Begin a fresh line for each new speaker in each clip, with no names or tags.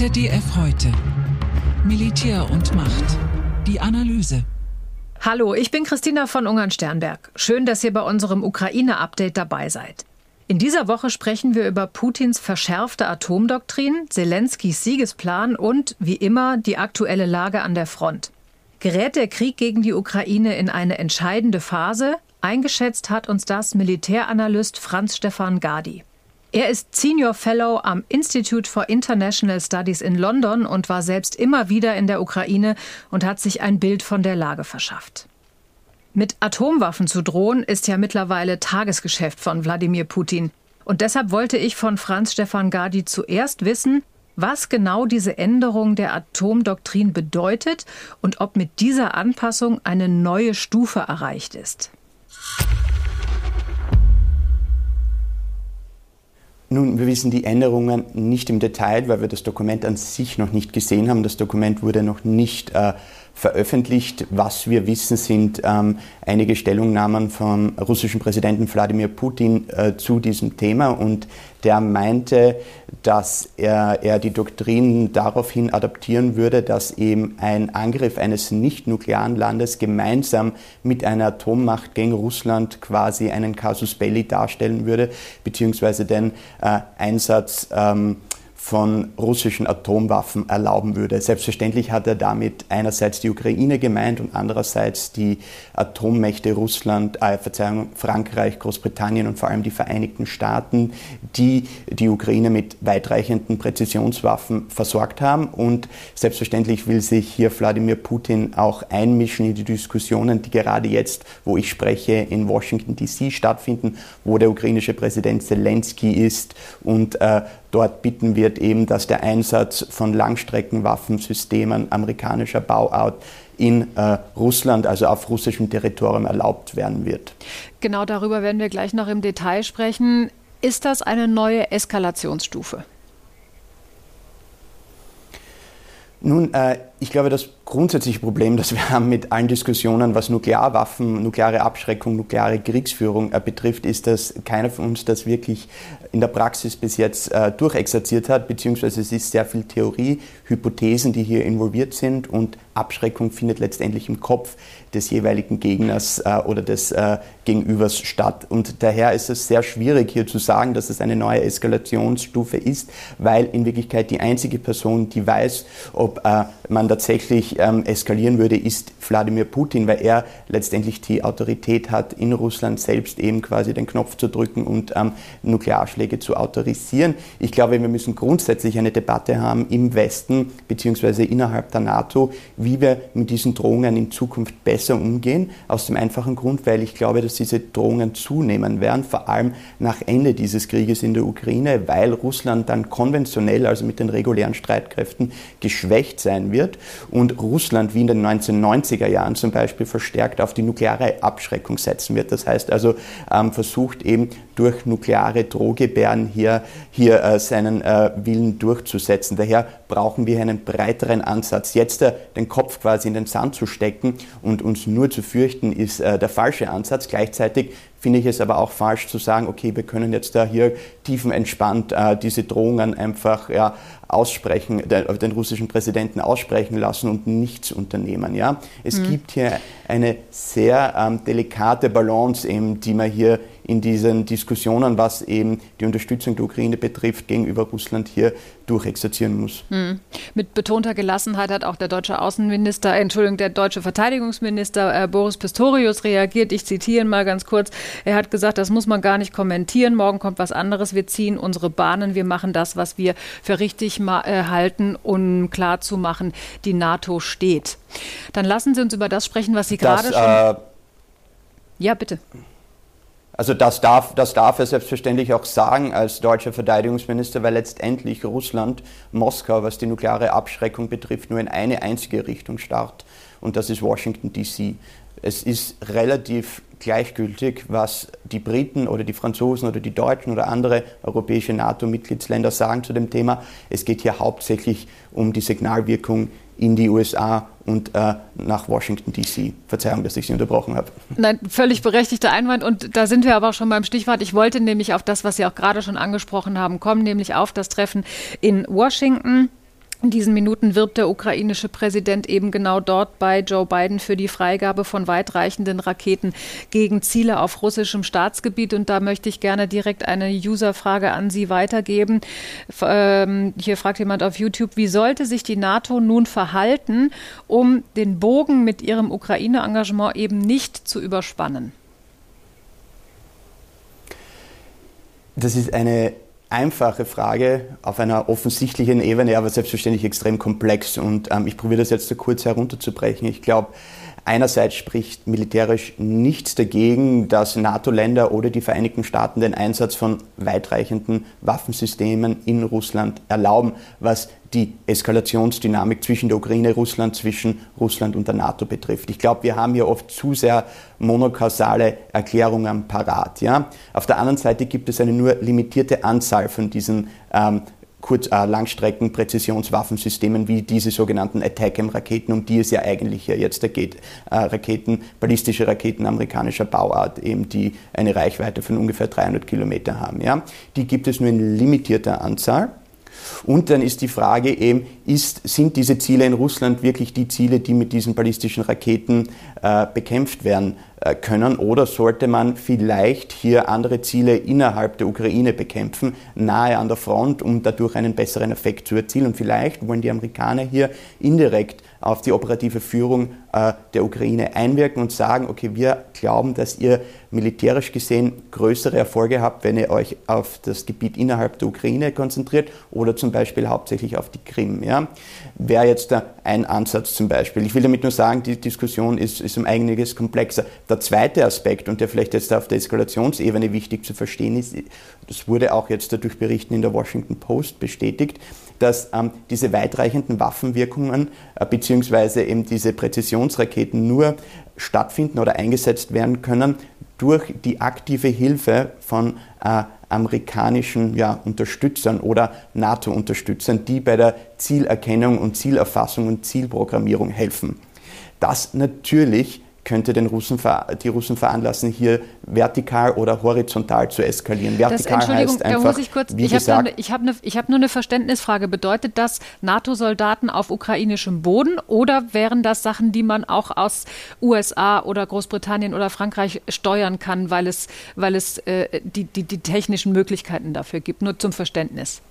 ZDF heute. Militär und Macht. Die Analyse.
Hallo, ich bin Christina von Ungern-Sternberg. Schön, dass ihr bei unserem Ukraine-Update dabei seid. In dieser Woche sprechen wir über Putins verschärfte Atomdoktrin, Selenskys Siegesplan und, wie immer, die aktuelle Lage an der Front. Gerät der Krieg gegen die Ukraine in eine entscheidende Phase? Eingeschätzt hat uns das Militäranalyst Franz-Stefan Gady. Er ist Senior Fellow am Institute for International Studies in London und war selbst immer wieder in der Ukraine und hat sich ein Bild von der Lage verschafft. Mit Atomwaffen zu drohen, ist ja mittlerweile Tagesgeschäft von Wladimir Putin. Und deshalb wollte ich von Franz-Stefan Gady zuerst wissen, was genau diese Änderung der Atomdoktrin bedeutet und ob mit dieser Anpassung eine neue Stufe erreicht ist.
Nun, wir wissen die Änderungen nicht im Detail, weil wir das Dokument an sich noch nicht gesehen haben. Das Dokument wurde noch nicht veröffentlicht. Was wir wissen, sind einige Stellungnahmen vom russischen Präsidenten Wladimir Putin zu diesem Thema. Und der meinte, dass er die Doktrin daraufhin adaptieren würde, dass eben ein Angriff eines nicht-nuklearen Landes gemeinsam mit einer Atommacht gegen Russland quasi einen Casus belli darstellen würde, beziehungsweise den Einsatz von russischen Atomwaffen erlauben würde. Selbstverständlich hat er damit einerseits die Ukraine gemeint und andererseits die Atommächte Frankreich, Großbritannien und vor allem die Vereinigten Staaten, die die Ukraine mit weitreichenden Präzisionswaffen versorgt haben. Und selbstverständlich will sich hier Wladimir Putin auch einmischen in die Diskussionen, die gerade jetzt, wo ich spreche, in Washington D.C. stattfinden, wo der ukrainische Präsident Selensky ist und dort bitten wird eben, dass der Einsatz von Langstreckenwaffensystemen amerikanischer Bauart in Russland, also auf russischem Territorium, erlaubt werden wird.
Genau darüber werden wir gleich noch im Detail sprechen. Ist das eine neue Eskalationsstufe?
Nun, ich glaube, das grundsätzliche Problem, das wir haben mit allen Diskussionen, was Nuklearwaffen, nukleare Abschreckung, nukleare Kriegsführung betrifft, ist, dass keiner von uns das wirklich in der Praxis bis jetzt durchexerziert hat, beziehungsweise es ist sehr viel Theorie, Hypothesen, die hier involviert sind, und Abschreckung findet letztendlich im Kopf des jeweiligen Gegners oder des Gegenübers statt. Und daher ist es sehr schwierig, hier zu sagen, dass es eine neue Eskalationsstufe ist, weil in Wirklichkeit die einzige Person, die weiß, ob man tatsächlich eskalieren würde, ist Wladimir Putin, weil er letztendlich die Autorität hat, in Russland selbst eben quasi den Knopf zu drücken und Nuklearschläge zu autorisieren. Ich glaube, wir müssen grundsätzlich eine Debatte haben im Westen beziehungsweise innerhalb der NATO, wie wir mit diesen Drohungen in Zukunft besser umgehen. Aus dem einfachen Grund, weil ich glaube, dass diese Drohungen zunehmen werden, vor allem nach Ende dieses Krieges in der Ukraine, weil Russland dann konventionell, also mit den regulären Streitkräften, geschwächt sein wird und Russland wie in den 1990er Jahren zum Beispiel verstärkt auf die nukleare Abschreckung setzen wird. Das heißt also, versucht eben durch nukleare Drohgebärden hier seinen Willen durchzusetzen. Daher brauchen wir einen breiteren Ansatz. Jetzt den Kopf quasi in den Sand zu stecken und uns nur zu fürchten, ist der falsche Ansatz. Gleichzeitig finde ich es aber auch falsch zu sagen, okay, wir können jetzt da hier tiefenentspannt diese Drohungen einfach aussprechen, den russischen Präsidenten aussprechen lassen und nichts unternehmen. Ja? Es gibt hier eine sehr delikate Balance, eben, die man hier in diesen Diskussionen, was eben die Unterstützung der Ukraine betrifft, gegenüber Russland hier durchexerzieren muss.
Mit betonter Gelassenheit hat auch der deutsche Verteidigungsminister Boris Pistorius reagiert. Ich zitiere ihn mal ganz kurz. Er hat gesagt, das muss man gar nicht kommentieren. Morgen kommt was anderes. Wir ziehen unsere Bahnen. Wir machen das, was wir für richtig halten, um klarzumachen, die NATO steht. Dann lassen Sie uns über das sprechen, was Sie gerade schon... Ja, bitte.
Also das darf er selbstverständlich auch sagen als deutscher Verteidigungsminister, weil letztendlich Russland, Moskau, was die nukleare Abschreckung betrifft, nur in eine einzige Richtung starrt, und das ist Washington D.C. Es ist relativ gleichgültig, was die Briten oder die Franzosen oder die Deutschen oder andere europäische NATO-Mitgliedsländer sagen zu dem Thema. Es geht hier hauptsächlich um die Signalwirkung in die USA und nach Washington D.C. Verzeihung, dass ich Sie unterbrochen habe.
Nein, völlig berechtigter Einwand, und da sind wir aber auch schon beim Stichwort. Ich wollte nämlich auf das, was Sie auch gerade schon angesprochen haben, kommen, nämlich auf das Treffen in Washington. In diesen Minuten wirbt der ukrainische Präsident eben genau dort bei Joe Biden für die Freigabe von weitreichenden Raketen gegen Ziele auf russischem Staatsgebiet. Und da möchte ich gerne direkt eine Userfrage an Sie weitergeben. Hier fragt jemand auf YouTube, wie sollte sich die NATO nun verhalten, um den Bogen mit ihrem Ukraine-Engagement eben nicht zu überspannen?
Das ist eine einfache Frage auf einer offensichtlichen Ebene, aber selbstverständlich extrem komplex. Und ich probiere das jetzt so kurz herunterzubrechen. Ich glaube, einerseits spricht militärisch nichts dagegen, dass NATO-Länder oder die Vereinigten Staaten den Einsatz von weitreichenden Waffensystemen in Russland erlauben, was die Eskalationsdynamik zwischen der Ukraine, Russland, zwischen Russland und der NATO betrifft. Ich glaube, wir haben hier oft zu sehr monokausale Erklärungen parat. Ja? Auf der anderen Seite gibt es eine nur limitierte Anzahl von diesen Langstrecken-Präzisionswaffensystemen wie diese sogenannten ATACMS-Raketen, um die es ja eigentlich jetzt geht. Ballistische Raketen amerikanischer Bauart, eben die eine Reichweite von ungefähr 300 Kilometer haben. Ja? Die gibt es nur in limitierter Anzahl. Und dann ist die Frage eben, sind diese Ziele in Russland wirklich die Ziele, die mit diesen ballistischen Raketen bekämpft werden können? Oder sollte man vielleicht hier andere Ziele innerhalb der Ukraine bekämpfen, nahe an der Front, um dadurch einen besseren Effekt zu erzielen? Und vielleicht wollen die Amerikaner hier indirekt auf die operative Führung der Ukraine einwirken und sagen, okay, wir glauben, dass ihr militärisch gesehen größere Erfolge habt, wenn ihr euch auf das Gebiet innerhalb der Ukraine konzentriert oder zum Beispiel hauptsächlich auf die Krim. Ja? Wäre jetzt da ein Ansatz zum Beispiel. Ich will damit nur sagen, die Diskussion ist um einiges komplexer. Der zweite Aspekt, und der vielleicht jetzt auf der Eskalationsebene wichtig zu verstehen ist, das wurde auch jetzt durch Berichten in der Washington Post bestätigt, dass diese weitreichenden Waffenwirkungen beziehungsweise eben diese Präzisionsraketen nur stattfinden oder eingesetzt werden können durch die aktive Hilfe von amerikanischen Unterstützern oder NATO-Unterstützern, die bei der Zielerkennung und Zielerfassung und Zielprogrammierung helfen. Das natürlich könnte die Russen veranlassen, hier vertikal oder horizontal zu eskalieren. Vertikal heißt einfach,
da muss ich kurz, ich habe nur eine Verständnisfrage. Bedeutet das NATO-Soldaten auf ukrainischem Boden oder wären das Sachen, die man auch aus USA oder Großbritannien oder Frankreich steuern kann, weil es die technischen Möglichkeiten dafür gibt? Nur zum Verständnis.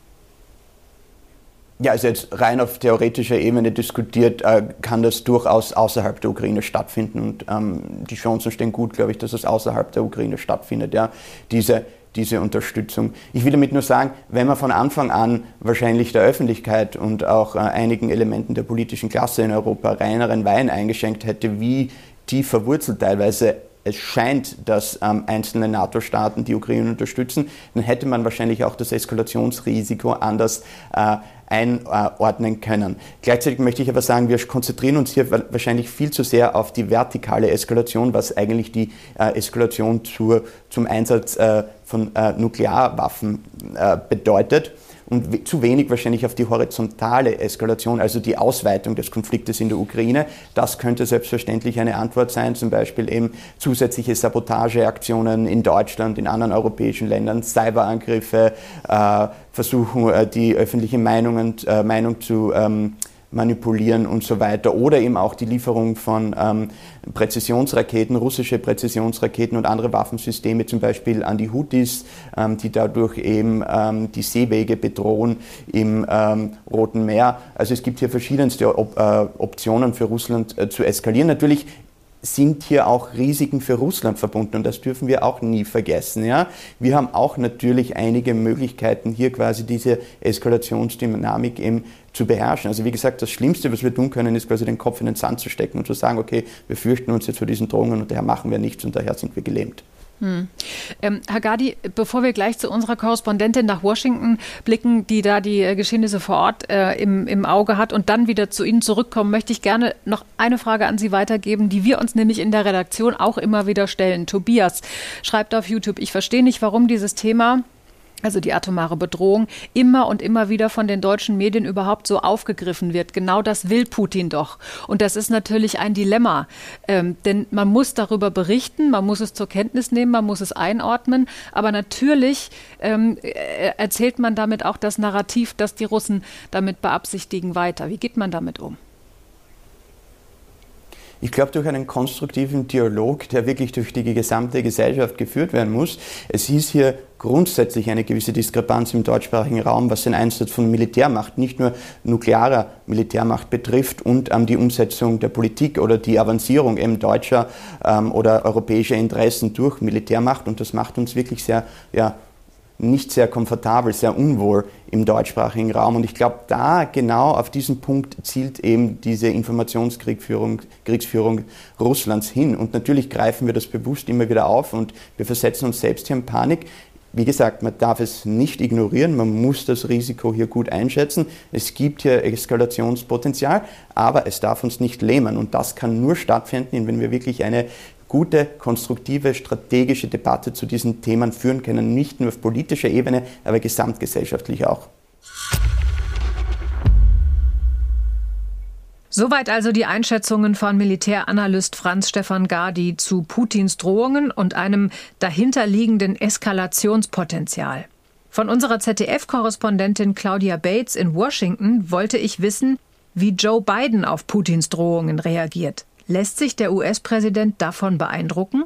Ja, also jetzt rein auf theoretischer Ebene diskutiert, kann das durchaus außerhalb der Ukraine stattfinden und die Chancen stehen gut, glaube ich, dass es außerhalb der Ukraine stattfindet, ja, diese Unterstützung. Ich will damit nur sagen, wenn man von Anfang an wahrscheinlich der Öffentlichkeit und auch einigen Elementen der politischen Klasse in Europa reineren Wein eingeschenkt hätte, wie tief verwurzelt teilweise es scheint, dass einzelne NATO-Staaten die Ukraine unterstützen, dann hätte man wahrscheinlich auch das Eskalationsrisiko anders einordnen können. Gleichzeitig möchte ich aber sagen, wir konzentrieren uns hier wahrscheinlich viel zu sehr auf die vertikale Eskalation, was eigentlich die Eskalation zum Einsatz von Nuklearwaffen bedeutet. Und zu wenig wahrscheinlich auf die horizontale Eskalation, also die Ausweitung des Konfliktes in der Ukraine. Das könnte selbstverständlich eine Antwort sein, zum Beispiel eben zusätzliche Sabotageaktionen in Deutschland, in anderen europäischen Ländern, Cyberangriffe, versuchen die öffentliche Meinung zu manipulieren und so weiter. Oder eben auch die Lieferung von Präzisionsraketen, russische Präzisionsraketen und andere Waffensysteme, zum Beispiel an die Houthis, die dadurch eben die Seewege bedrohen im Roten Meer. Also es gibt hier verschiedenste Optionen für Russland zu eskalieren. Natürlich sind hier auch Risiken für Russland verbunden und das dürfen wir auch nie vergessen. Ja? Wir haben auch natürlich einige Möglichkeiten, hier quasi diese Eskalationsdynamik eben zu beherrschen. Also wie gesagt, das Schlimmste, was wir tun können, ist quasi den Kopf in den Sand zu stecken und zu sagen, okay, wir fürchten uns jetzt vor diesen Drohungen und daher machen wir nichts und daher sind wir gelähmt. Herr Gadi, bevor wir gleich zu unserer Korrespondentin nach Washington blicken, die da die Geschehnisse vor Ort im Auge hat und dann wieder zu Ihnen zurückkommen, möchte ich gerne noch eine Frage an Sie weitergeben, die wir uns nämlich in der Redaktion auch immer wieder stellen. Tobias schreibt auf YouTube, ich verstehe nicht, warum dieses Thema also die atomare Bedrohung, immer und immer wieder von den deutschen Medien überhaupt so aufgegriffen wird. Genau das will Putin doch. Und das ist natürlich ein Dilemma, denn man muss darüber berichten, man muss es zur Kenntnis nehmen, man muss es einordnen, aber natürlich erzählt man damit auch das Narrativ, das die Russen damit beabsichtigen, weiter. Wie geht man damit um?
Ich glaube, durch einen konstruktiven Dialog, der wirklich durch die gesamte Gesellschaft geführt werden muss. Es hieß hier grundsätzlich eine gewisse Diskrepanz im deutschsprachigen Raum, was den Einsatz von Militärmacht, nicht nur nuklearer Militärmacht betrifft und die Umsetzung der Politik oder die Avancierung eben deutscher oder europäischer Interessen durch Militärmacht. Und das macht uns wirklich sehr, nicht sehr komfortabel, sehr unwohl im deutschsprachigen Raum. Und ich glaube, da genau auf diesen Punkt zielt eben diese Informationskriegsführung Russlands hin. Und natürlich greifen wir das bewusst immer wieder auf und wir versetzen uns selbst hier in Panik. Wie gesagt, man darf es nicht ignorieren, man muss das Risiko hier gut einschätzen. Es gibt hier Eskalationspotenzial, aber es darf uns nicht lähmen. Und das kann nur stattfinden, wenn wir wirklich eine gute, konstruktive, strategische Debatte zu diesen Themen führen können, nicht nur auf politischer Ebene, aber gesamtgesellschaftlich auch.
Soweit also die Einschätzungen von Militäranalyst Franz-Stefan Gady zu Putins Drohungen und einem dahinterliegenden Eskalationspotenzial. Von unserer ZDF-Korrespondentin Claudia Bates in Washington wollte ich wissen, wie Joe Biden auf Putins Drohungen reagiert. Lässt sich der US-Präsident davon beeindrucken?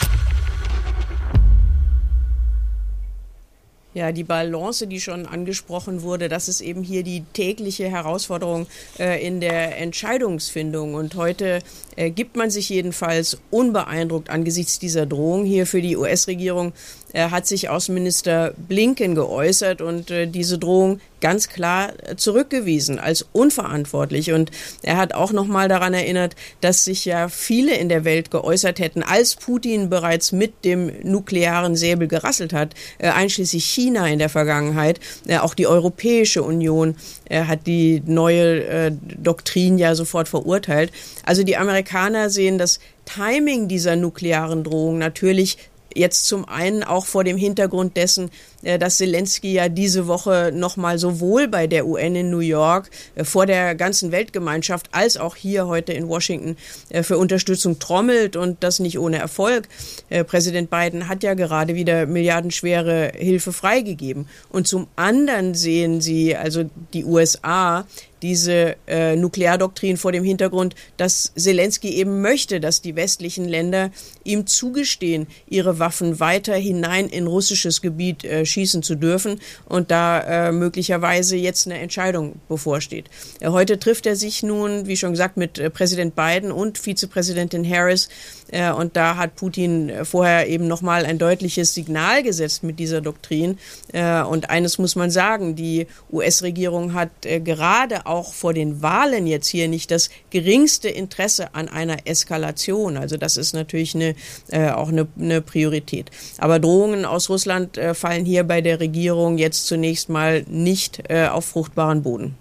Ja, die Balance, die schon angesprochen wurde, das ist eben hier die tägliche Herausforderung in der Entscheidungsfindung. Und heute gibt man sich jedenfalls unbeeindruckt angesichts dieser Drohung hier für die US-Regierung. Hat sich Außenminister Blinken geäußert und diese Drohung ganz klar zurückgewiesen als unverantwortlich. Und er hat auch noch mal daran erinnert, dass sich ja viele in der Welt geäußert hätten, als Putin bereits mit dem nuklearen Säbel gerasselt hat, einschließlich China in der Vergangenheit. Auch die Europäische Union hat die neue Doktrin ja sofort verurteilt. Also die Amerikaner sehen das Timing dieser nuklearen Drohung natürlich jetzt zum einen auch vor dem Hintergrund dessen, dass Zelensky ja diese Woche nochmal sowohl bei der UN in New York vor der ganzen Weltgemeinschaft als auch hier heute in Washington für Unterstützung trommelt und das nicht ohne Erfolg. Präsident Biden hat ja gerade wieder milliardenschwere Hilfe freigegeben. Und zum anderen sehen sie, also die USA, diese Nukleardoktrin vor dem Hintergrund, dass Zelensky eben möchte, dass die westlichen Länder ihm zugestehen, ihre Waffen weiter hinein in russisches Gebiet schießen zu dürfen und da möglicherweise jetzt eine Entscheidung bevorsteht. Heute trifft er sich nun, wie schon gesagt, mit Präsident Biden und Vizepräsidentin Harris und da hat Putin vorher eben nochmal ein deutliches Signal gesetzt mit dieser Doktrin und eines muss man sagen, die US-Regierung hat gerade auch vor den Wahlen jetzt hier nicht das geringste Interesse an einer Eskalation. Also das ist natürlich auch eine Priorität. Aber Drohungen aus Russland fallen hier bei der Regierung jetzt zunächst mal nicht auf fruchtbaren Boden.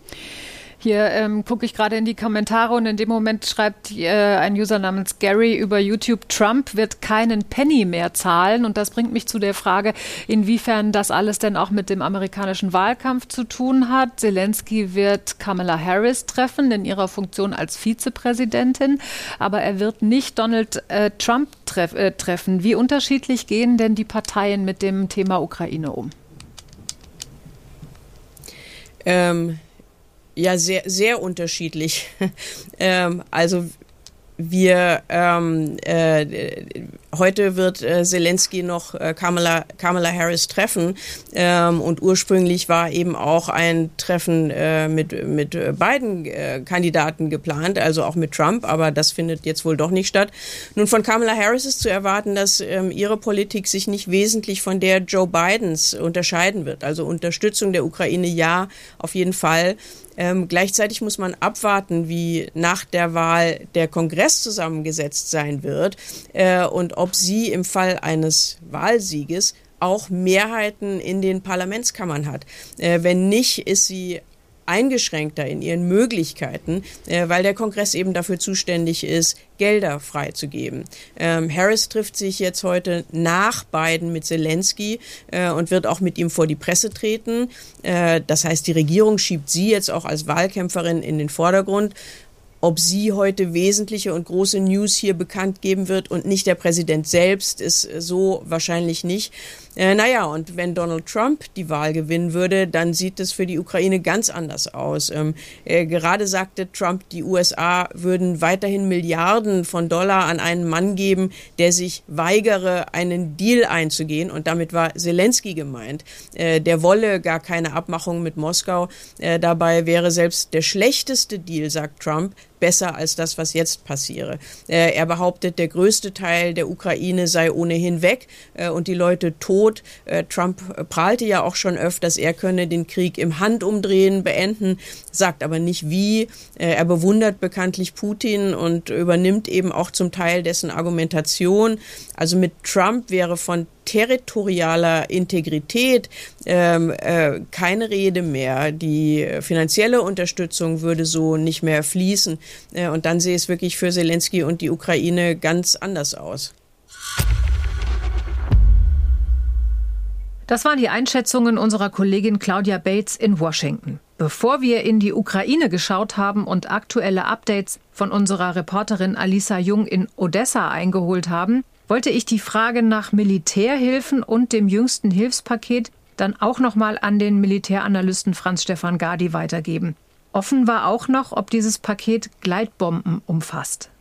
Hier gucke ich gerade in die Kommentare und in dem Moment schreibt ein User namens Gary über YouTube, Trump wird keinen Penny mehr zahlen. Und das bringt mich zu der Frage, inwiefern das alles denn auch mit dem amerikanischen Wahlkampf zu tun hat. Zelensky wird Kamala Harris treffen in ihrer Funktion als Vizepräsidentin, aber er wird nicht Donald Trump treffen. Wie unterschiedlich gehen denn die Parteien mit dem Thema Ukraine um?
Ja, sehr, sehr unterschiedlich. Also wir heute wird Zelensky noch Kamala Harris treffen und ursprünglich war eben auch ein Treffen mit beiden Kandidaten geplant, also auch mit Trump, aber das findet jetzt wohl doch nicht statt. Nun, von Kamala Harris ist zu erwarten, dass ihre Politik sich nicht wesentlich von der Joe Bidens unterscheiden wird. Also Unterstützung der Ukraine, ja, auf jeden Fall. Gleichzeitig muss man abwarten, wie nach der Wahl der Kongress zusammengesetzt sein wird und ob sie im Fall eines Wahlsieges auch Mehrheiten in den Parlamentskammern hat. Wenn nicht, ist sie eingeschränkter in ihren Möglichkeiten, weil der Kongress eben dafür zuständig ist, Gelder freizugeben. Harris trifft sich jetzt heute nach Biden mit Zelensky und wird auch mit ihm vor die Presse treten. Das heißt, die Regierung schiebt sie jetzt auch als Wahlkämpferin in den Vordergrund. Ob sie heute wesentliche und große News hier bekannt geben wird und nicht der Präsident selbst, ist so wahrscheinlich nicht. Und wenn Donald Trump die Wahl gewinnen würde, dann sieht es für die Ukraine ganz anders aus. Gerade sagte Trump, die USA würden weiterhin Milliarden von Dollar an einen Mann geben, der sich weigere, einen Deal einzugehen. Und damit war Zelensky gemeint. Der wolle gar keine Abmachung mit Moskau. Dabei wäre selbst der schlechteste Deal, sagt Trump, besser als das, was jetzt passiere. Er behauptet, der größte Teil der Ukraine sei ohnehin weg und die Leute tot. Trump prahlte ja auch schon öfters, er könne den Krieg im Handumdrehen beenden, sagt aber nicht wie. Er bewundert bekanntlich Putin und übernimmt eben auch zum Teil dessen Argumentation. Also mit Trump wäre von territorialer Integrität keine Rede mehr. Die finanzielle Unterstützung würde so nicht mehr fließen. Und dann sehe es wirklich für Zelensky und die Ukraine ganz anders aus.
Das waren die Einschätzungen unserer Kollegin Claudia Bates in Washington. Bevor wir in die Ukraine geschaut haben und aktuelle Updates von unserer Reporterin Alisa Jung in Odessa eingeholt haben, wollte ich die Frage nach Militärhilfen und dem jüngsten Hilfspaket dann auch nochmal an den Militäranalysten Franz-Stefan Gadi weitergeben. Offen war auch noch, ob dieses Paket Gleitbomben umfasst.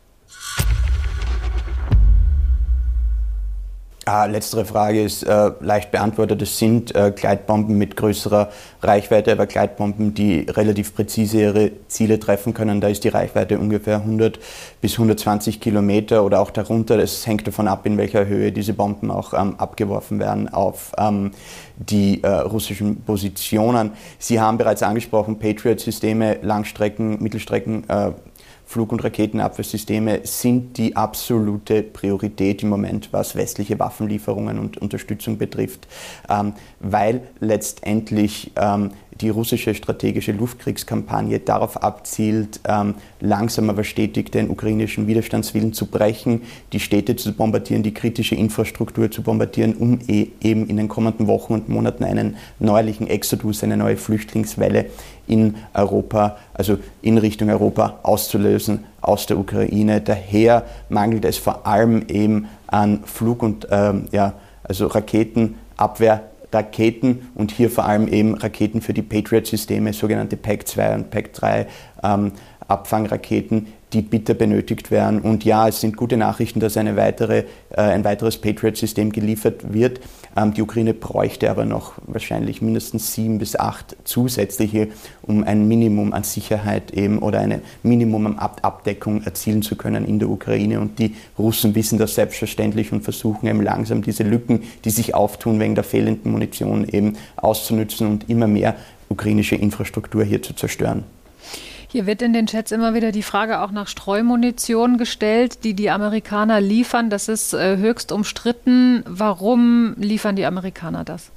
Letztere Frage ist leicht beantwortet. Es sind Gleitbomben mit größerer Reichweite, aber Gleitbomben, die relativ präzise ihre Ziele treffen können. Da ist die Reichweite ungefähr 100 bis 120 Kilometer oder auch darunter. Es hängt davon ab, in welcher Höhe diese Bomben auch abgeworfen werden auf die russischen Positionen. Sie haben bereits angesprochen, Patriot-Systeme, Langstrecken, Mittelstrecken, Flug- und Raketenabwehrsysteme sind die absolute Priorität im Moment, was westliche Waffenlieferungen und Unterstützung betrifft, weil letztendlich die russische strategische Luftkriegskampagne darauf abzielt, langsam aber stetig den ukrainischen Widerstandswillen zu brechen, die Städte zu bombardieren, die kritische Infrastruktur zu bombardieren, um eben in den kommenden Wochen und Monaten einen neuerlichen Exodus, eine neue Flüchtlingswelle in Europa, also in Richtung Europa auszulösen aus der Ukraine. Daher mangelt es vor allem eben an Flug- und Raketen und hier vor allem eben Raketen für die Patriot-Systeme, sogenannte PAC-2 und PAC-3 Abfangraketen, die bitter benötigt werden. Und ja, es sind gute Nachrichten, dass ein weiteres Patriot-System geliefert wird. Die Ukraine bräuchte aber noch wahrscheinlich mindestens 7 bis 8 zusätzliche, um ein Minimum an Sicherheit eben oder ein Minimum an Abdeckung erzielen zu können in der Ukraine. Und die Russen wissen das selbstverständlich und versuchen eben langsam diese Lücken, die sich auftun wegen der fehlenden Munition, eben auszunützen und immer mehr ukrainische Infrastruktur hier zu zerstören.
Hier wird in den Chats immer wieder die Frage auch nach Streumunition gestellt, die die Amerikaner liefern. Das ist höchst umstritten. Warum liefern die Amerikaner das?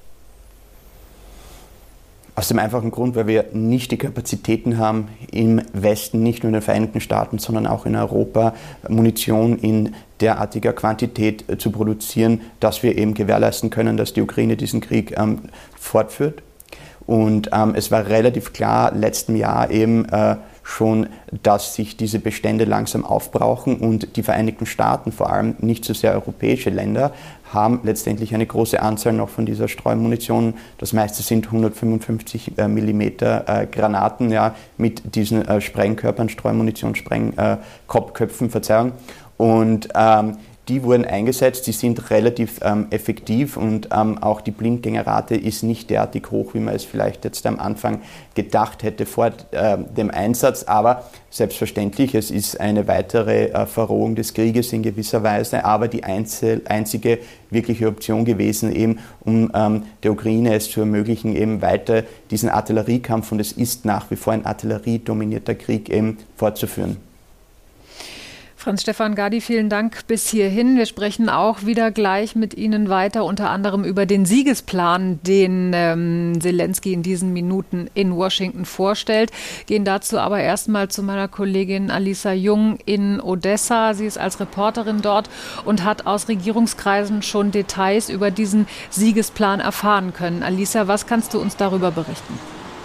Aus dem einfachen Grund, weil wir nicht die Kapazitäten haben, im Westen, nicht nur in den Vereinigten Staaten, sondern auch in Europa, Munition in derartiger Quantität zu produzieren, dass wir eben gewährleisten können, dass die Ukraine diesen Krieg fortführt. Und es war relativ klar letztem Jahr eben schon, dass sich diese Bestände langsam aufbrauchen und die Vereinigten Staaten, vor allem nicht so sehr europäische Länder, haben letztendlich eine große Anzahl noch von dieser Streumunition. Das meiste sind 155 Millimeter Granaten, ja, mit diesen Sprengkörpern, Streumunition, Sprengkopfköpfen, Verzeihung. Und die wurden eingesetzt, die sind relativ effektiv und auch die Blindgängerrate ist nicht derartig hoch, wie man es vielleicht jetzt am Anfang gedacht hätte vor dem Einsatz. Aber selbstverständlich, es ist eine weitere Verrohung des Krieges in gewisser Weise, aber die einzige wirkliche Option gewesen, eben um der Ukraine es zu ermöglichen, eben weiter diesen Artilleriekampf, und es ist nach wie vor ein artilleriedominierter Krieg, eben fortzuführen.
Franz-Stefan Gady, vielen Dank bis hierhin. Wir sprechen auch wieder gleich mit Ihnen weiter, unter anderem über den Siegesplan, den Zelensky in diesen Minuten in Washington vorstellt. Gehen dazu aber erstmal zu meiner Kollegin Alisa Jung in Odessa. Sie ist als Reporterin dort und hat aus Regierungskreisen schon Details über diesen Siegesplan erfahren können. Alisa, was kannst du uns darüber berichten?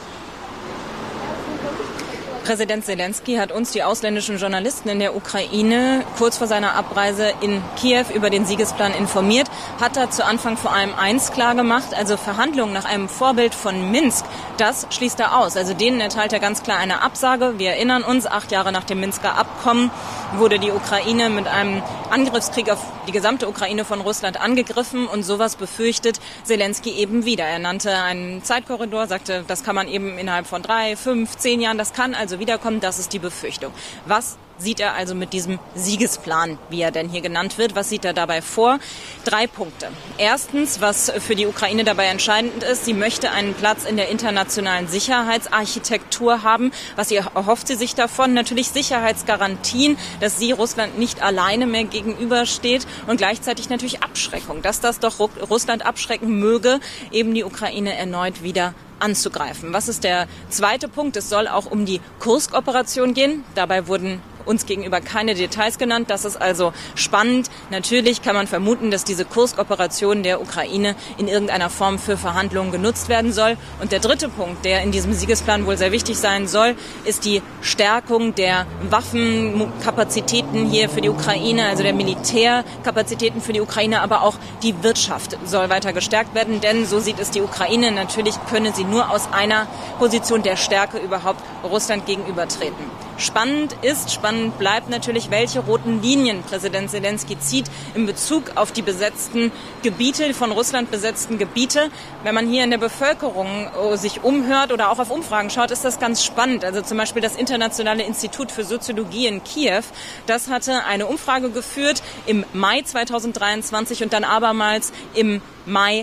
Präsident Zelensky hat uns, die ausländischen Journalisten in der Ukraine, kurz vor seiner Abreise in Kiew über den Siegesplan informiert, hat da zu Anfang vor allem eins klar gemacht, also Verhandlungen nach einem Vorbild von Minsk, das schließt er aus. Also denen erteilt er ganz klar eine Absage. Wir erinnern uns, 8 Jahre nach dem Minsker Abkommen wurde die Ukraine mit einem Angriffskrieg auf die gesamte Ukraine von Russland angegriffen und sowas befürchtet Zelensky eben wieder. Er nannte einen Zeitkorridor, sagte, das kann man eben innerhalb von 3, 5, 10 Jahren, das kann also wiederkommen, das ist die Befürchtung. Was sieht er also mit diesem Siegesplan, wie er denn hier genannt wird? Was sieht er dabei vor? 3 Punkte. Erstens, was für die Ukraine dabei entscheidend ist, sie möchte einen Platz in der internationalen Sicherheitsarchitektur haben. Was erhofft sie sich davon? Natürlich Sicherheitsgarantien, dass sie Russland nicht alleine mehr gegenübersteht und gleichzeitig natürlich Abschreckung, dass das doch Russland abschrecken möge, eben die Ukraine erneut wieder anzugreifen. Was ist der zweite Punkt? Es soll auch um die Kursk-Operation gehen. Dabei wurden uns gegenüber keine Details genannt. Das ist also spannend. Natürlich kann man vermuten, dass diese Kursk-Operation der Ukraine in irgendeiner Form für Verhandlungen genutzt werden soll. Und der dritte Punkt, der in diesem Siegesplan wohl sehr wichtig sein soll, ist die Stärkung der Waffenkapazitäten hier für die Ukraine, also der Militärkapazitäten für die Ukraine, aber auch die Wirtschaft soll weiter gestärkt werden. Denn so sieht es die Ukraine. Natürlich könne sie nur aus einer Position der Stärke überhaupt Russland gegenübertreten. Spannend bleibt natürlich, welche roten Linien Präsident Zelensky zieht in Bezug auf die besetzten Gebiete, von Russland besetzten Gebiete. Wenn man hier in der Bevölkerung sich umhört oder auch auf Umfragen schaut, ist das ganz spannend. Also zum Beispiel das Internationale Institut für Soziologie in Kiew, das hatte eine Umfrage geführt im Mai 2023 und dann abermals im Mai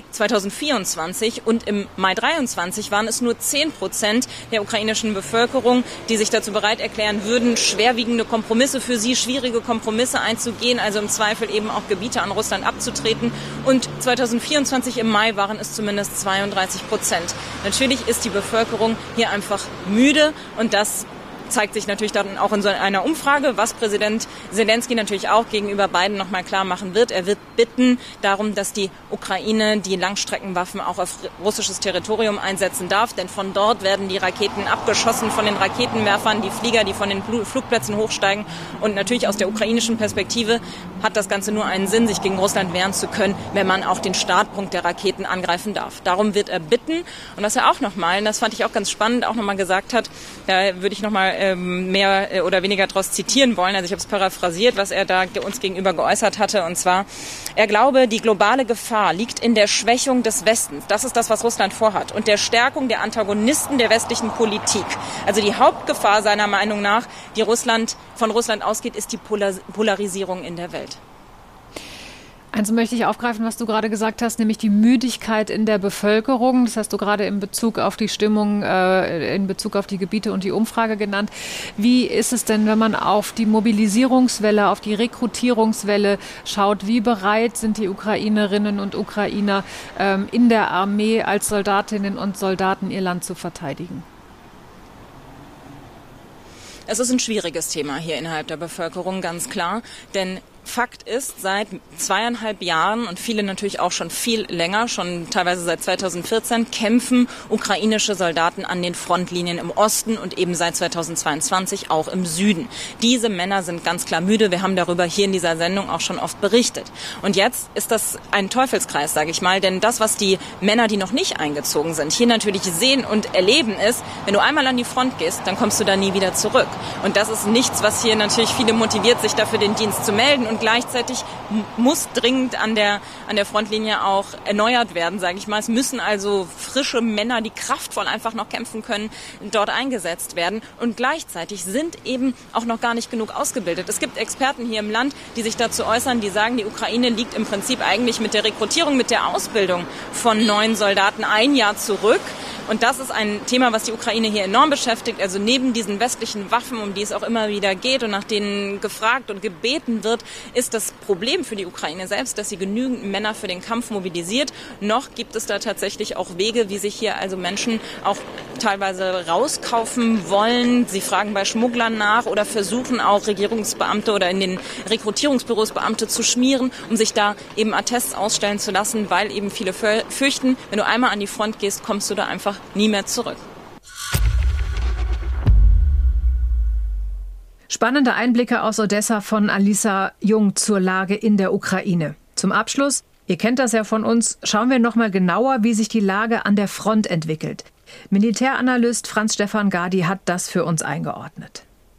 2024 und im Mai 23 waren es nur 10% der ukrainischen Bevölkerung, die sich dazu bereit erklären würden, schwerwiegende Kompromisse für sie, schwierige Kompromisse einzugehen, also im Zweifel eben auch Gebiete an Russland abzutreten. Und 2024 im Mai waren es zumindest 32%. Natürlich ist die Bevölkerung hier einfach müde und das zeigt sich natürlich dann auch in so einer Umfrage, was Präsident Zelensky natürlich auch gegenüber Biden nochmal klar machen wird. Er wird bitten darum, dass die Ukraine die Langstreckenwaffen auch auf russisches Territorium einsetzen darf, denn von dort werden die Raketen abgeschossen von den Raketenwerfern, die Flieger, die von den Flugplätzen hochsteigen. Und natürlich aus der ukrainischen Perspektive hat das Ganze nur einen Sinn, sich gegen Russland wehren zu können, wenn man auch den Startpunkt der Raketen angreifen darf. Darum wird er bitten. Und was er auch nochmal, und das fand ich auch ganz spannend, auch nochmal gesagt hat, da würde ich nochmal mehr oder weniger daraus zitieren wollen. Also ich habe es paraphrasiert, was er da uns gegenüber geäußert hatte. Und zwar, er glaube, die globale Gefahr liegt in der Schwächung des Westens. Das ist das, was Russland vorhat. Und der Stärkung der Antagonisten der westlichen Politik. Also die Hauptgefahr seiner Meinung nach, die von Russland ausgeht, ist die Polarisierung in der Welt.
Eins möchte ich aufgreifen, was du gerade gesagt hast, nämlich die Müdigkeit in der Bevölkerung. Das hast du gerade in Bezug auf die Stimmung, in Bezug auf die Gebiete und die Umfrage genannt. Wie ist es denn, wenn man auf die Mobilisierungswelle, auf die Rekrutierungswelle schaut? Wie bereit sind die Ukrainerinnen und Ukrainer in der Armee als Soldatinnen und Soldaten ihr Land zu verteidigen?
Es ist ein schwieriges Thema hier innerhalb der Bevölkerung, ganz klar, denn Fakt ist, seit 2,5 Jahren und viele natürlich auch schon viel länger, schon teilweise seit 2014, kämpfen ukrainische Soldaten an den Frontlinien im Osten und eben seit 2022 auch im Süden. Diese Männer sind ganz klar müde. Wir haben darüber hier in dieser Sendung auch schon oft berichtet. Und jetzt ist das ein Teufelskreis, sage ich mal, denn das, was die Männer, die noch nicht eingezogen sind, hier natürlich sehen und erleben ist, wenn du einmal an die Front gehst, dann kommst du da nie wieder zurück. Und das ist nichts, was hier natürlich viele motiviert, sich dafür den Dienst zu melden. Und gleichzeitig muss dringend an der Frontlinie auch erneuert werden, sage ich mal. Es müssen also frische Männer, die kraftvoll einfach noch kämpfen können, dort eingesetzt werden. Und gleichzeitig sind eben auch noch gar nicht genug ausgebildet. Es gibt Experten hier im Land, die sich dazu äußern, die sagen, die Ukraine liegt im Prinzip eigentlich mit der Rekrutierung, mit der Ausbildung von neuen Soldaten ein Jahr zurück. Und das ist ein Thema, was die Ukraine hier enorm beschäftigt. Also neben diesen westlichen Waffen, um die es auch immer wieder geht und nach denen gefragt und gebeten wird, ist das Problem für die Ukraine selbst, dass sie genügend Männer für den Kampf mobilisiert. Noch gibt es da tatsächlich auch Wege, wie sich hier also Menschen auch teilweise rauskaufen wollen. Sie fragen bei Schmugglern nach oder versuchen auch Regierungsbeamte oder in den Rekrutierungsbüros Beamte zu schmieren, um sich da eben Attests ausstellen zu lassen, weil eben viele fürchten, wenn du einmal an die Front gehst, kommst du da einfach nie mehr zurück.
Spannende Einblicke aus Odessa von Alisa Jung zur Lage in der Ukraine. Zum Abschluss, ihr kennt das ja von uns, schauen wir noch mal genauer, wie sich die Lage an der Front entwickelt. Militäranalyst Franz-Stefan Gadi hat das für uns eingeordnet.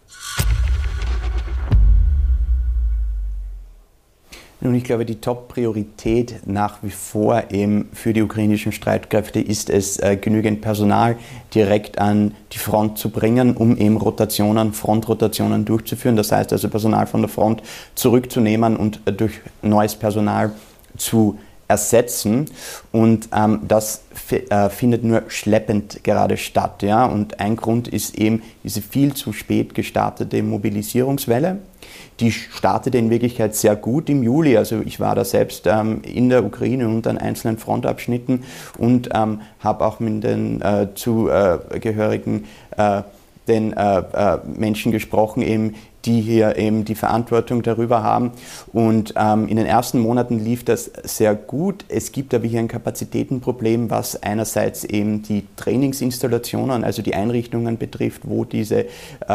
Nun, ich glaube, die Top-Priorität nach wie vor eben für die ukrainischen Streitkräfte ist es, genügend Personal direkt an die Front zu bringen, um eben Frontrotationen durchzuführen. Das heißt also Personal von der Front zurückzunehmen und durch neues Personal zu ersetzen. Und das findet nur schleppend gerade statt. Ja? Und ein Grund ist eben diese viel zu spät gestartete Mobilisierungswelle. Die startete in Wirklichkeit sehr gut im Juli. Also ich war da selbst in der Ukraine und an einzelnen Frontabschnitten und habe auch mit den Zugehörigen, den Menschen gesprochen, eben, die hier eben die Verantwortung darüber haben. Und in den ersten Monaten lief das sehr gut. Es gibt aber hier ein Kapazitätenproblem, was einerseits eben die Trainingsinstallationen, also die Einrichtungen betrifft, wo diese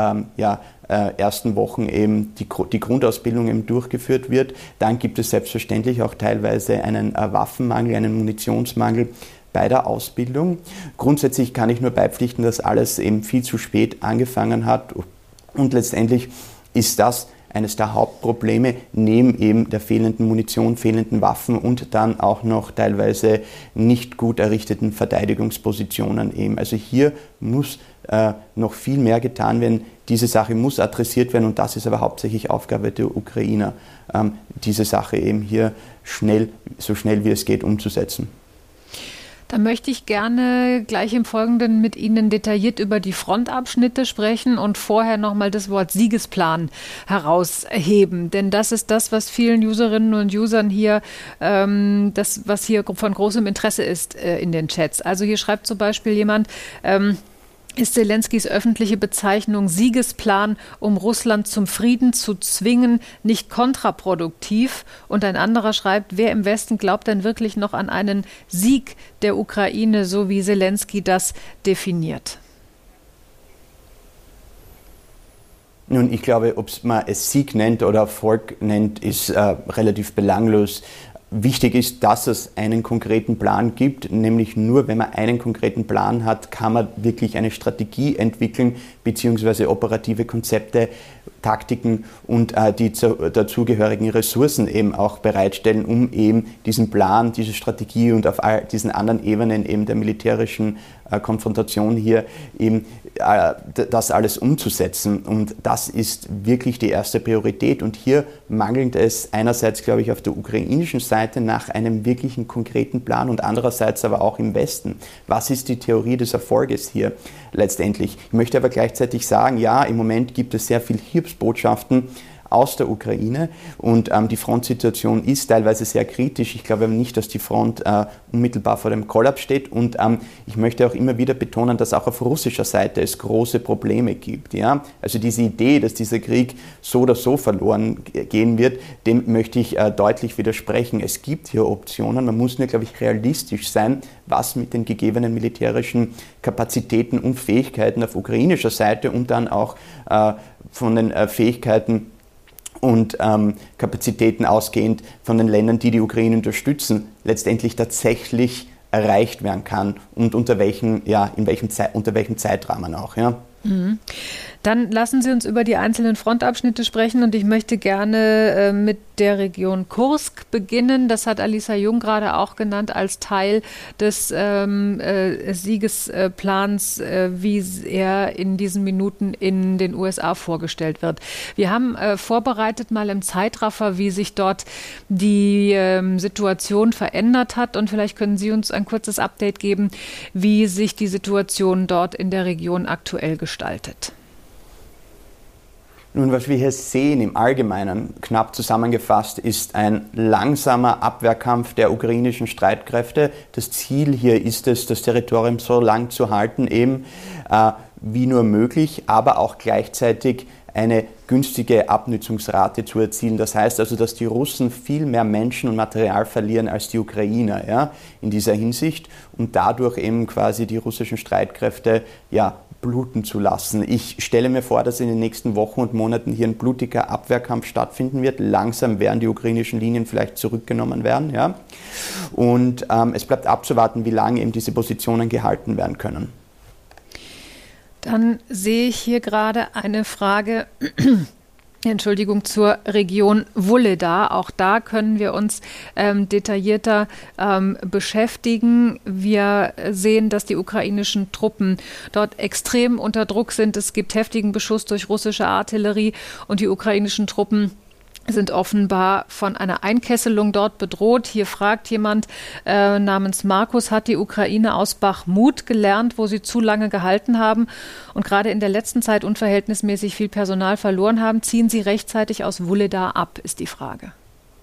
ersten Wochen eben die Grundausbildung eben durchgeführt wird. Dann gibt es selbstverständlich auch teilweise einen Waffenmangel, einen Munitionsmangel bei der Ausbildung. Grundsätzlich kann ich nur beipflichten, dass alles eben viel zu spät angefangen hat und letztendlich ist das eines der Hauptprobleme, neben eben der fehlenden Munition, fehlenden Waffen und dann auch noch teilweise nicht gut errichteten Verteidigungspositionen eben. Also hier muss noch viel mehr getan werden. Diese Sache muss adressiert werden und das ist aber hauptsächlich Aufgabe der Ukrainer, diese Sache eben hier so schnell wie es geht umzusetzen.
Da möchte ich gerne gleich im Folgenden mit Ihnen detailliert über die Frontabschnitte sprechen und vorher nochmal das Wort Siegesplan herausheben. Denn das ist das, was vielen Userinnen und Usern hier, was hier von großem Interesse ist in den Chats. Also hier schreibt zum Beispiel jemand, ist Zelenskys öffentliche Bezeichnung Siegesplan, um Russland zum Frieden zu zwingen, nicht kontraproduktiv? Und ein anderer schreibt, wer im Westen glaubt denn wirklich noch an einen Sieg der Ukraine, so wie Zelensky das definiert?
Nun, ich glaube, ob man es Sieg nennt oder Erfolg nennt, ist relativ belanglos. Wichtig ist, dass es einen konkreten Plan gibt, nämlich nur wenn man einen konkreten Plan hat, kann man wirklich eine Strategie entwickeln, beziehungsweise operative Konzepte, Taktiken und die dazugehörigen Ressourcen eben auch bereitstellen, um eben diesen Plan, diese Strategie und auf all diesen anderen Ebenen eben der militärischen Konfrontation hier eben das alles umzusetzen. Und das ist wirklich die erste Priorität. Und hier mangelt es einerseits, glaube ich, auf der ukrainischen Seite nach einem wirklichen konkreten Plan und andererseits aber auch im Westen. Was ist die Theorie des Erfolges hier letztendlich? Ich möchte aber gleichzeitig sagen, ja, im Moment gibt es sehr viel Hilfsbotschaften aus der Ukraine und die Frontsituation ist teilweise sehr kritisch. Ich glaube nicht, dass die Front unmittelbar vor dem Kollaps steht und ich möchte auch immer wieder betonen, dass auch auf russischer Seite es große Probleme gibt. Ja? Also diese Idee, dass dieser Krieg so oder so verloren gehen wird, dem möchte ich deutlich widersprechen. Es gibt hier Optionen, man muss nur, glaube ich, realistisch sein, was mit den gegebenen militärischen Kapazitäten und Fähigkeiten auf ukrainischer Seite und dann auch von den Fähigkeiten und Kapazitäten ausgehend von den Ländern, die die Ukraine unterstützen, letztendlich tatsächlich erreicht werden kann und unter welchem Zeitrahmen auch. Ja.
Dann lassen Sie uns über die einzelnen Frontabschnitte sprechen und ich möchte gerne mit der Region Kursk beginnen. Das hat Alisa Jung gerade auch genannt als Teil des Siegesplans, wie er in diesen Minuten in den USA vorgestellt wird. Wir haben vorbereitet mal im Zeitraffer, wie sich dort die Situation verändert hat und vielleicht können Sie uns ein kurzes Update geben, wie sich die Situation dort in der Region aktuell gestaltet.
Nun, was wir hier sehen im Allgemeinen, knapp zusammengefasst, ist ein langsamer Abwehrkampf der ukrainischen Streitkräfte. Das Ziel hier ist es, das Territorium so lang zu halten, eben wie nur möglich, aber auch gleichzeitig eine günstige Abnutzungsrate zu erzielen. Das heißt also, dass die Russen viel mehr Menschen und Material verlieren als die Ukrainer, ja, in dieser Hinsicht und dadurch eben quasi die russischen Streitkräfte bluten zu lassen. Ich stelle mir vor, dass in den nächsten Wochen und Monaten hier ein blutiger Abwehrkampf stattfinden wird. Langsam werden die ukrainischen Linien vielleicht zurückgenommen werden. Ja? Und es bleibt abzuwarten, wie lange eben diese Positionen gehalten werden können.
Dann sehe ich hier gerade eine Frage zur Region Wuhledar. Auch da können wir uns detaillierter beschäftigen. Wir sehen, dass die ukrainischen Truppen dort extrem unter Druck sind. Es gibt heftigen Beschuss durch russische Artillerie und die ukrainischen Truppen sind offenbar von einer Einkesselung dort bedroht. Hier fragt jemand namens Markus, hat die Ukraine aus Bachmut gelernt, wo sie zu lange gehalten haben und gerade in der letzten Zeit unverhältnismäßig viel Personal verloren haben? Ziehen sie rechtzeitig aus Wuhledar ab, ist die Frage.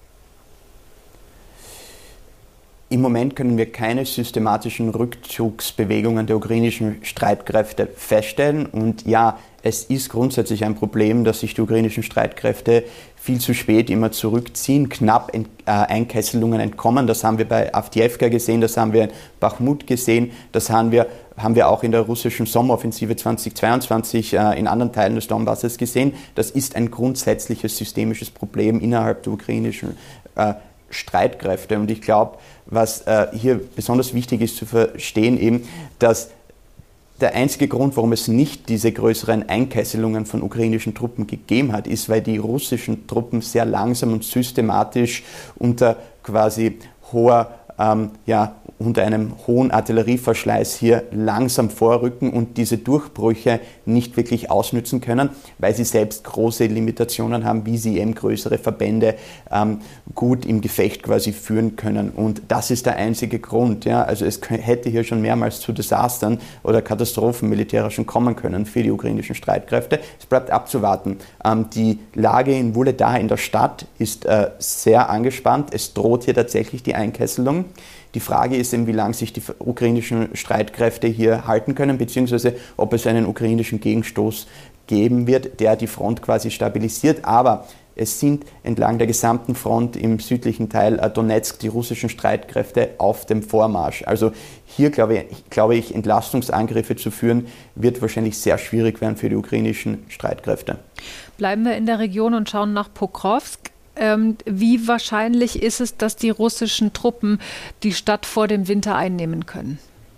Im Moment können wir keine systematischen Rückzugsbewegungen der ukrainischen Streitkräfte feststellen. Und ja, es ist grundsätzlich ein Problem, dass sich die ukrainischen Streitkräfte viel zu spät immer zurückziehen, knapp Einkesselungen entkommen. Das haben wir bei Awdijiwka gesehen, das haben wir in Bachmut gesehen, das haben wir auch in der russischen Sommeroffensive 2022 in anderen Teilen des Donbasses gesehen. Das ist ein grundsätzliches systemisches Problem innerhalb der ukrainischen Streitkräfte. Und ich glaube, was hier besonders wichtig ist zu verstehen, eben, dass der einzige Grund, warum es nicht diese größeren Einkesselungen von ukrainischen Truppen gegeben hat, ist, weil die russischen Truppen sehr langsam und systematisch unter quasi unter einem hohen Artillerieverschleiß hier langsam vorrücken und diese Durchbrüche nicht wirklich ausnützen können, weil sie selbst große Limitationen haben, wie sie eben größere Verbände gut im Gefecht quasi führen können. Und das ist der einzige Grund. Ja? Also es hätte hier schon mehrmals zu Desastern oder Katastrophen militärischen kommen können für die ukrainischen Streitkräfte. Es bleibt abzuwarten. Die Lage in Wuhledar in der Stadt ist sehr angespannt. Es droht hier tatsächlich die Einkesselung. Die Frage ist eben, wie lange sich die ukrainischen Streitkräfte hier halten können, beziehungsweise ob es einen ukrainischen Gegenstoß geben wird, der die Front quasi stabilisiert. Aber es sind entlang der gesamten Front im südlichen Teil Donetsk die russischen Streitkräfte auf dem Vormarsch. Also hier glaube ich, Entlastungsangriffe zu führen, wird wahrscheinlich sehr schwierig werden für die ukrainischen Streitkräfte.
Bleiben wir in der Region und schauen nach Pokrovsk. Wie wahrscheinlich ist es, dass die russischen Truppen die Stadt vor dem Winter einnehmen können?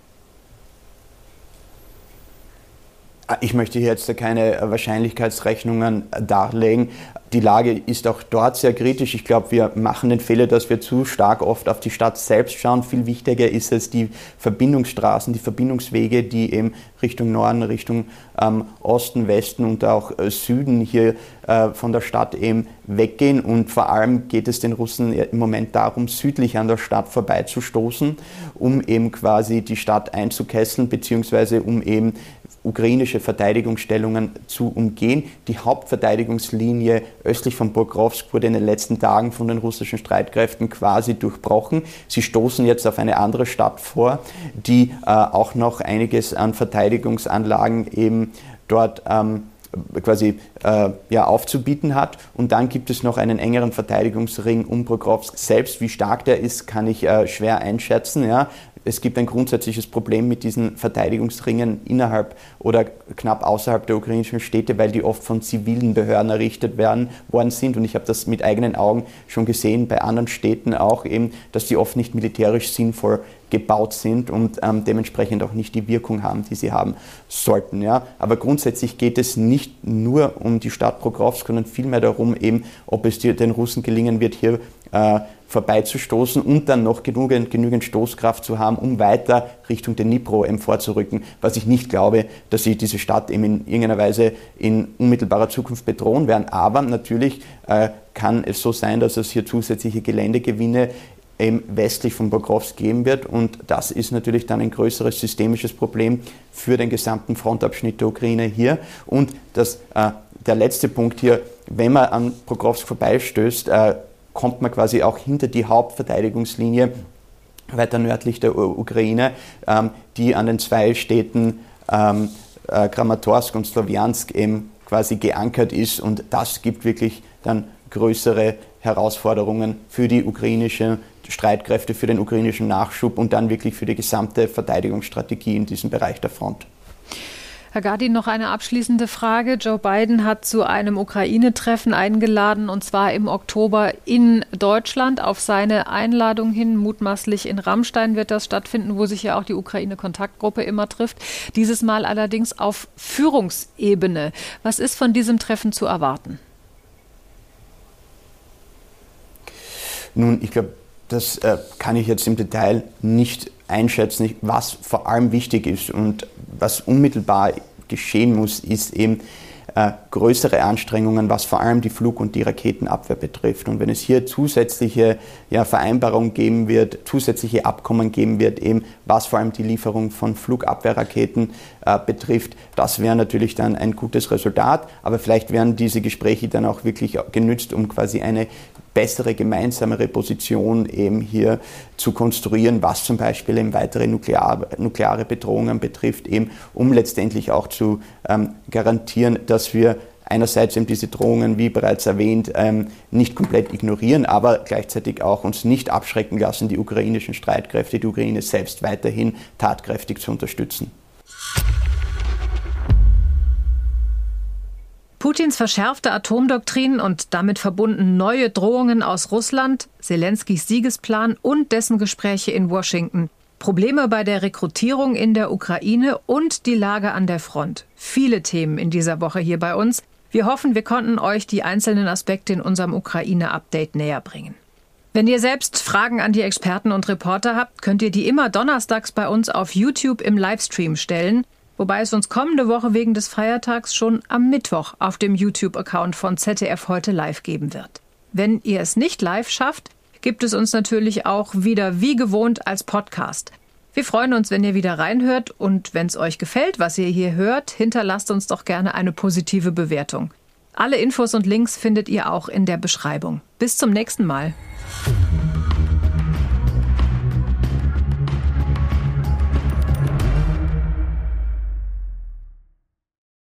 Ich möchte hier jetzt keine Wahrscheinlichkeitsrechnungen darlegen. Die Lage ist auch dort sehr kritisch. Ich glaube, wir machen den Fehler, dass wir zu stark oft auf die Stadt selbst schauen. Viel wichtiger ist es, die Verbindungsstraßen, die Verbindungswege, die eben Richtung Norden, Richtung Osten, Westen und auch Süden hier von der Stadt eben weggehen. Und vor allem geht es den Russen im Moment darum, südlich an der Stadt vorbeizustoßen, um eben quasi die Stadt einzukesseln, beziehungsweise um eben ukrainische Verteidigungsstellungen zu umgehen. Die Hauptverteidigungslinie östlich von Pokrovsk wurde in den letzten Tagen von den russischen Streitkräften quasi durchbrochen. Sie stoßen jetzt auf eine andere Stadt vor, die auch noch einiges an Verteidigungsanlagen eben dort aufzubieten hat. Und dann gibt es noch einen engeren Verteidigungsring um Pokrovsk selbst. Wie stark der ist, kann ich schwer einschätzen. Ja. es gibt ein grundsätzliches Problem mit diesen Verteidigungsringen innerhalb oder knapp außerhalb der ukrainischen Städte, weil die oft von zivilen Behörden errichtet worden sind. Und ich habe das mit eigenen Augen schon gesehen, bei anderen Städten auch eben, dass die oft nicht militärisch sinnvoll gebaut sind und dementsprechend auch nicht die Wirkung haben, die sie haben sollten. Ja. Aber grundsätzlich geht es nicht nur um die Stadt Pokrovsk, sondern vielmehr darum, eben, ob es den Russen gelingen wird, hier vorbeizustoßen und dann noch genügend Stoßkraft zu haben, um weiter Richtung den Dnipro vorzurücken, was ich nicht glaube, dass sie diese Stadt eben in irgendeiner Weise in unmittelbarer Zukunft bedrohen werden. Aber natürlich kann es so sein, dass es hier zusätzliche Geländegewinne westlich von Pokrovsk geben wird, und das ist natürlich dann ein größeres systemisches Problem für den gesamten Frontabschnitt der Ukraine hier. Und der letzte Punkt hier, wenn man an Pokrovsk vorbeistößt, kommt man quasi auch hinter die Hauptverteidigungslinie weiter nördlich der Ukraine, die an den zwei Städten Kramatorsk und Slowiansk eben quasi geankert ist, und das gibt wirklich dann größere Herausforderungen für die ukrainische Streitkräfte, für den ukrainischen Nachschub und dann wirklich für die gesamte Verteidigungsstrategie in diesem Bereich der Front.
Herr Gardin, noch eine abschließende Frage. Joe Biden hat zu einem Ukraine-Treffen eingeladen, und zwar im Oktober in Deutschland. Auf seine Einladung hin, mutmaßlich in Ramstein wird das stattfinden, wo sich ja auch die Ukraine-Kontaktgruppe immer trifft. Dieses Mal allerdings auf Führungsebene. Was ist von diesem Treffen zu erwarten?
Nun, ich glaube, das kann ich jetzt im Detail nicht einschätzen. Was vor allem wichtig ist und was unmittelbar geschehen muss, ist eben größere Anstrengungen, was vor allem die Flug- und die Raketenabwehr betrifft. Und wenn es hier zusätzliche Vereinbarungen geben wird, zusätzliche Abkommen geben wird, eben was vor allem die Lieferung von Flugabwehrraketen betrifft, das wäre natürlich dann ein gutes Resultat. Aber vielleicht werden diese Gespräche dann auch wirklich genützt, um quasi eine bessere, gemeinsamere Position eben hier zu konstruieren, was zum Beispiel eben weitere nukleare Bedrohungen betrifft, eben um letztendlich auch zu garantieren, dass wir einerseits eben diese Drohungen, wie bereits erwähnt, nicht komplett ignorieren, aber gleichzeitig auch uns nicht abschrecken lassen, die ukrainischen Streitkräfte, die Ukraine selbst weiterhin tatkräftig zu unterstützen.
Putins verschärfte Atomdoktrin und damit verbunden neue Drohungen aus Russland, Selenskys Siegesplan und dessen Gespräche in Washington, Probleme bei der Rekrutierung in der Ukraine und die Lage an der Front. Viele Themen in dieser Woche hier bei uns. Wir hoffen, wir konnten euch die einzelnen Aspekte in unserem Ukraine-Update näher bringen. Wenn ihr selbst Fragen an die Experten und Reporter habt, könnt ihr die immer donnerstags bei uns auf YouTube im Livestream stellen. Wobei es uns kommende Woche wegen des Feiertags schon am Mittwoch auf dem YouTube-Account von ZDF heute live geben wird. Wenn ihr es nicht live schafft, gibt es uns natürlich auch wieder wie gewohnt als Podcast. Wir freuen uns, wenn ihr wieder reinhört, und wenn es euch gefällt, was ihr hier hört, hinterlasst uns doch gerne eine positive Bewertung. Alle Infos und Links findet ihr auch in der Beschreibung. Bis zum nächsten Mal.